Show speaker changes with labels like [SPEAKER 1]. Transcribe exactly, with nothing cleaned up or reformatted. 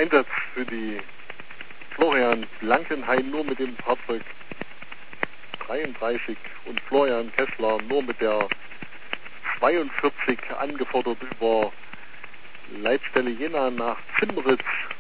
[SPEAKER 1] Einsatz für die Florian Blankenhain nur mit dem Fahrzeug dreiunddreißig und Florian Kessler nur mit der zweiundvierzig angefordert über Leitstelle Jena nach Zimmeritz